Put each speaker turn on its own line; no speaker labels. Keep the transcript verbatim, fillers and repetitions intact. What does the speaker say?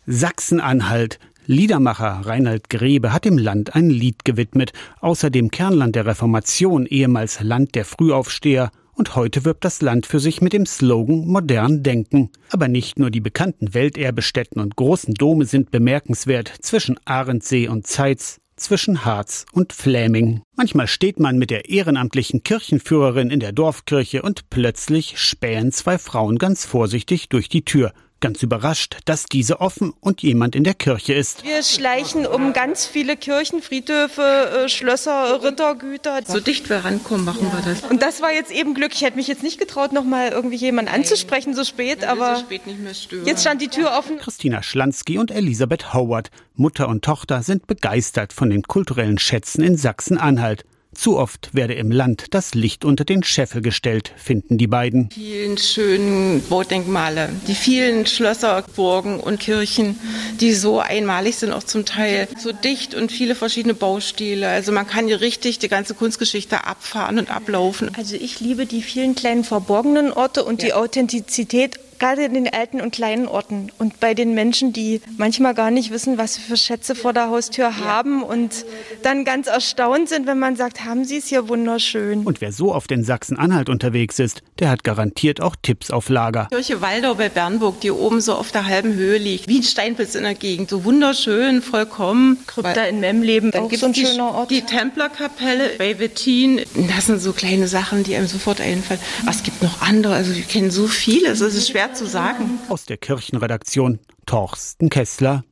Sachsen-Anhalt. Liedermacher Reinhard Grebe hat dem Land ein Lied gewidmet. Außerdem Kernland der Reformation, ehemals Land der Frühaufsteher. Und heute wirbt das Land für sich mit dem Slogan modern denken. Aber nicht nur die bekannten Welterbestätten und großen Dome sind bemerkenswert. Zwischen Arendsee und Zeitz, zwischen Harz und Fläming. Manchmal steht man mit der ehrenamtlichen Kirchenführerin in der Dorfkirche und plötzlich spähen zwei Frauen ganz vorsichtig durch die Tür. Ganz überrascht, dass diese offen und jemand in der Kirche ist.
Wir schleichen um ganz viele Kirchen, Friedhöfe, äh, Schlösser, Rittergüter.
So dicht wir rankommen, machen ja. wir das.
Und das war jetzt eben Glück. Ich hätte mich jetzt nicht getraut, noch mal irgendwie jemanden anzusprechen, so spät.
Nein,
aber
so spät nicht mehr stören.
Jetzt stand die Tür offen.
Christina Schlansky und Elisabeth Howard, Mutter und Tochter, sind begeistert von den kulturellen Schätzen in Sachsen-Anhalt. Zu oft werde im Land das Licht unter den Scheffel gestellt, finden die beiden.
Die vielen schönen Baudenkmale, die vielen Schlösser, Burgen und Kirchen, die so einmalig sind, auch zum Teil so dicht und viele verschiedene Baustile. Also man kann hier richtig die ganze Kunstgeschichte abfahren und ablaufen.
Also ich liebe die vielen kleinen verborgenen Orte und ja. die Authentizität, gerade in den alten und kleinen Orten und bei den Menschen, die manchmal gar nicht wissen, was sie für Schätze vor der Haustür ja. haben und dann ganz erstaunt sind, wenn man sagt, haben Sie es hier wunderschön.
Und wer so oft in Sachsen-Anhalt unterwegs ist, der hat garantiert auch Tipps auf Lager.
Kirche Waldau bei Bernburg, die oben so auf der halben Höhe liegt, wie ein Steinpilz in der Gegend, so wunderschön, vollkommen.
Krypta in Memleben,
dann
auch
gibt
so ein
die,
schöner Ort.
Die Templerkapelle bei Wettin, das sind so kleine Sachen, die einem sofort einfallen. Aber es gibt noch andere, also wir kennen so viele, es ist schwer zu sagen.
Aus der Kirchenredaktion Torsten Kessler.